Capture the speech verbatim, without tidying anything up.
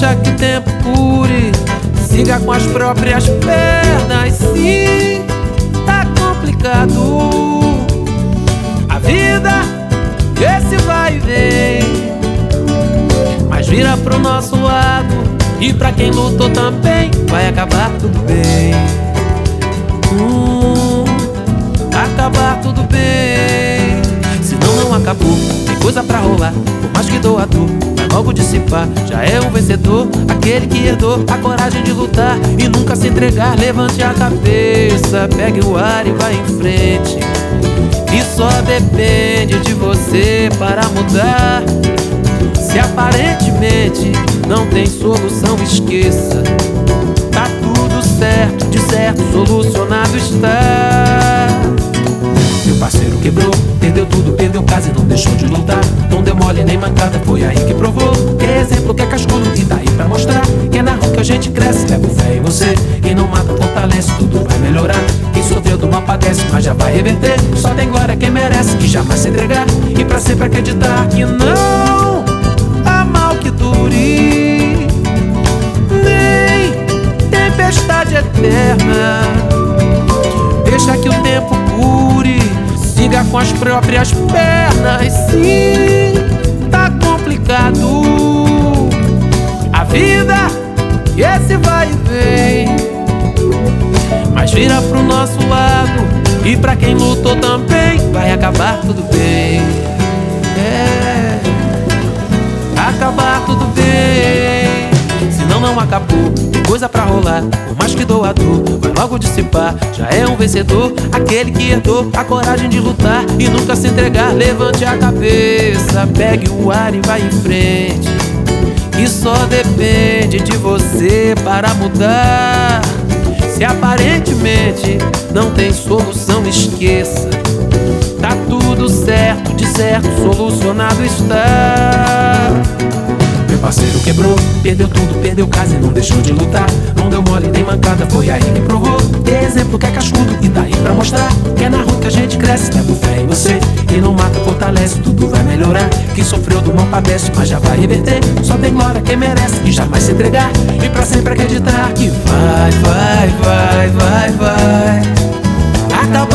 Deixa que o tempo cure, siga com as próprias pernas. Sim, tá complicado a vida, esse vai e vem. Mas vira pro nosso lado, e pra quem lutou também vai acabar tudo bem. Hum, acabar tudo bem. Se não, não acabou, tem coisa pra rolar. Por mais que doa a dor, vai logo dissipar. Já é um vencedor, aquele que herdou a coragem de lutar e nunca se entregar. Levante a cabeça, pegue o ar e vai em frente. E só depende de você para mudar. Se aparentemente não tem solução, esqueça. Tá tudo certo, de certo solucionado está. Meu parceiro quebrou, perdeu tudo, perdeu casa e não deixou de lutar. Não deu mole nem mancada, foi aí que provou. Que é exemplo, que é cascudo e tá aí pra mostrar. Que é na rua que a gente cresce, leva fé em você. Quem não mata fortalece, tudo vai melhorar. Quem sofreu do mal padece, mas já vai reverter. Só tem glória quem merece e jamais se entregar. E pra sempre acreditar que não há mal que dure, nem tempestade eterna. Deixa que o tempo cure, siga com as próprias pernas. Sim, tá complicado a vida, e esse vai e vem. Mas vira pro nosso lado, e pra quem lutou também vai acabar tudo bem. É, acabar tudo bem. Se não, não acabou, tem coisa pra rolar. Por mais que doa a dor, vai logo dissipar. Já é um vencedor, aquele que herdou a coragem de lutar e nunca se entregar. Levante a cabeça, pegue o ar e vai em frente. E só depende de você para mudar. Se aparentemente não tem solução, esqueça. Tá tudo certo, de certo solucionado está. Meu parceiro quebrou, perdeu tudo, perdeu casa e não deixou de lutar. Não deu mole nem mancada, foi aí que provou. É exemplo, que é cascudo e tá aí pra mostrar. Que é na rua que a gente cresce, leva fé em você. Quem não mata fortalece, tudo vai melhorar. Quem sofreu do mal padece, mas já vai reverter. Só tem glória quem merece e jamais se entregar. E pra sempre acreditar que vai, vai, vai, vai, vai acabar